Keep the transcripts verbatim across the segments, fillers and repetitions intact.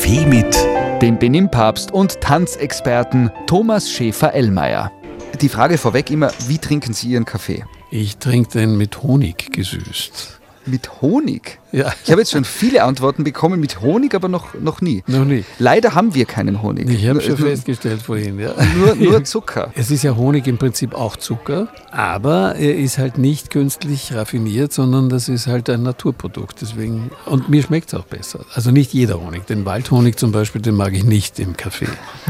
Kaffee mit dem Benimpapst und Tanzexperten Thomas Schäfer-Ellmeier. Die Frage vorweg immer, wie trinken Sie Ihren Kaffee? Ich trinke den mit Honig gesüßt. Mit Honig? Ja. Ich habe jetzt schon viele Antworten bekommen mit Honig, aber noch, noch nie. Noch nie. Leider haben wir keinen Honig. Ich habe schon nur, festgestellt vorhin. Ja. Nur, nur Zucker. Es ist ja Honig im Prinzip auch Zucker, aber er ist halt nicht künstlich raffiniert, sondern das ist halt ein Naturprodukt. Deswegen, und mir schmeckt es auch besser. Also nicht jeder Honig. Den Waldhonig zum Beispiel, den mag ich nicht im Kaffee.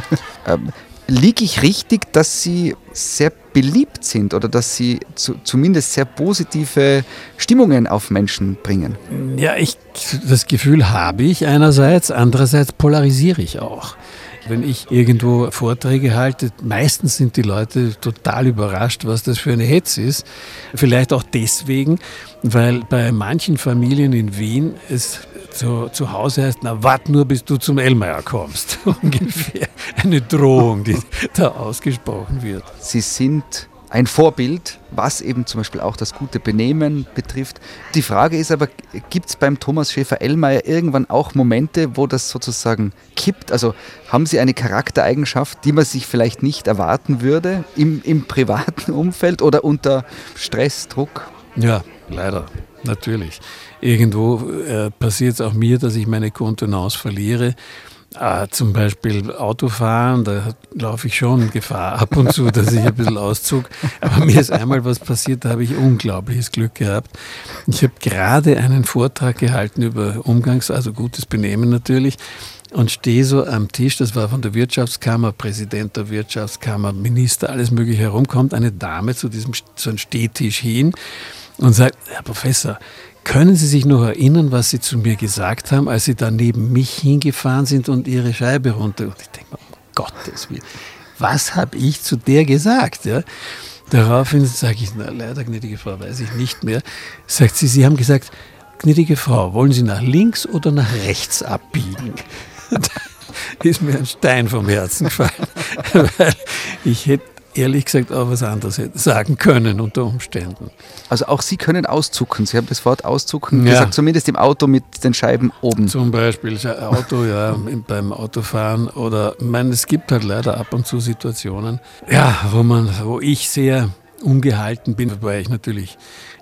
ähm, Liege ich richtig, dass Sie sehr beliebt sind oder dass Sie zu, zumindest sehr positive Stimmungen auf Menschen bringen? Ja, ich, das Gefühl habe ich einerseits, andererseits polarisiere ich auch. Wenn ich irgendwo Vorträge halte, meistens sind die Leute total überrascht, was das für eine Hetze ist. Vielleicht auch deswegen, weil bei manchen Familien in Wien es zu, zu Hause heißt, na wart nur, bis du zum Ellmeier kommst. Ungefähr eine Drohung, die da ausgesprochen wird. Sie sind ein Vorbild, was eben zum Beispiel auch das gute Benehmen betrifft. Die Frage ist aber, gibt es beim Thomas Schäfer-Ellmeier irgendwann auch Momente, wo das sozusagen kippt? Also haben Sie eine Charaktereigenschaft, die man sich vielleicht nicht erwarten würde im, im privaten Umfeld oder unter Stress, Druck? Ja, leider, natürlich. Irgendwo äh, passiert es auch mir, dass ich meine Kontenance verliere. Ah, zum Beispiel Autofahren, da laufe ich schon Gefahr ab und zu, dass ich ein bisschen auszog. Aber mir ist einmal was passiert, da habe ich unglaubliches Glück gehabt. Ich habe gerade einen Vortrag gehalten über Umgangs-, also gutes Benehmen natürlich, und stehe so am Tisch, das war von der Wirtschaftskammer, Präsident der Wirtschaftskammer, Minister, alles mögliche herum, kommt eine Dame zu diesem so einem Stehtisch hin und sagt, Herr Professor, können Sie sich noch erinnern, was Sie zu mir gesagt haben, als Sie da neben mich hingefahren sind und Ihre Scheibe runter? Und ich denke mir, um Gottes Willen, was habe ich zu der gesagt? Ja? Daraufhin sage ich, na leider, gnädige Frau, weiß ich nicht mehr. Sagt sie, Sie haben gesagt, gnädige Frau, wollen Sie nach links oder nach rechts abbiegen? Da ist mir ein Stein vom Herzen gefallen, weil ich hätte ehrlich gesagt auch was anderes sagen können unter Umständen. Also auch Sie können auszucken. Sie haben das Wort auszucken Ja. gesagt, zumindest im Auto mit den Scheiben oben. Zum Beispiel Auto, ja, beim Autofahren oder, ich meine, es gibt halt leider ab und zu Situationen, ja, wo man, wo ich sehr ungehalten bin, wobei ich natürlich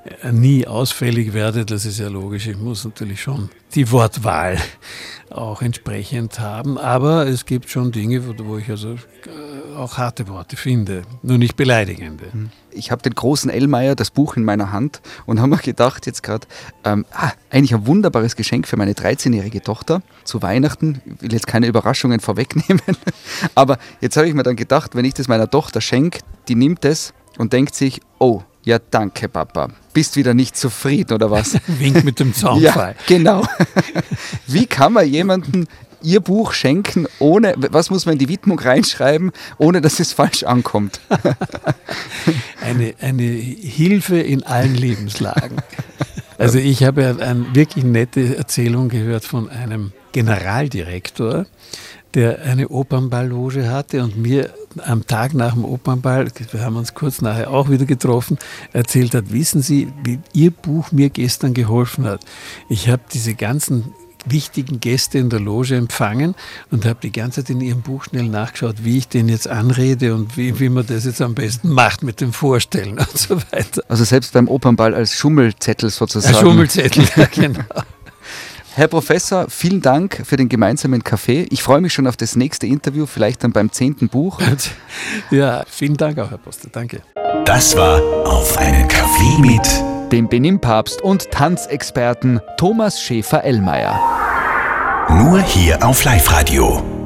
nie ausfällig werde, das ist ja logisch, ich muss natürlich schon die Wortwahl auch entsprechend haben, aber es gibt schon Dinge, wo, wo ich also auch harte Worte finde, nur nicht beleidigende. Ich habe den großen Ellmeier, das Buch in meiner Hand und habe mir gedacht, jetzt gerade, ähm, ah, eigentlich ein wunderbares Geschenk für meine dreizehnjährige Tochter zu Weihnachten. Ich will jetzt keine Überraschungen vorwegnehmen, aber jetzt habe ich mir dann gedacht, wenn ich das meiner Tochter schenke, die nimmt es und denkt sich, oh, ja danke Papa, bist wieder nicht zufrieden oder was? Wink mit dem Zaunpfahl. Ja, genau. Wie kann man jemandem Ihr Buch schenken, ohne, was muss man in die Widmung reinschreiben, ohne dass es falsch ankommt? Eine, eine Hilfe in allen Lebenslagen. Also ich habe ja eine wirklich nette Erzählung gehört von einem Generaldirektor, der eine Opernballloge hatte und mir am Tag nach dem Opernball, wir haben uns kurz nachher auch wieder getroffen, erzählt hat, wissen Sie, wie Ihr Buch mir gestern geholfen hat? Ich habe diese ganzen wichtigen Gäste in der Loge empfangen und habe die ganze Zeit in ihrem Buch schnell nachgeschaut, wie ich den jetzt anrede und wie, wie man das jetzt am besten macht mit dem Vorstellen und so weiter. Also selbst beim Opernball als Schummelzettel sozusagen. Ein Schummelzettel, ja, genau. Herr Professor, vielen Dank für den gemeinsamen Kaffee. Ich freue mich schon auf das nächste Interview, vielleicht dann beim zehnten Buch. Ja, vielen Dank auch, Herr Poster. Danke. Das war Auf einen Kaffee mit dem Benimpapst und Tanzexperten Thomas Schäfer-Ellmeier. Nur hier auf Live Radio.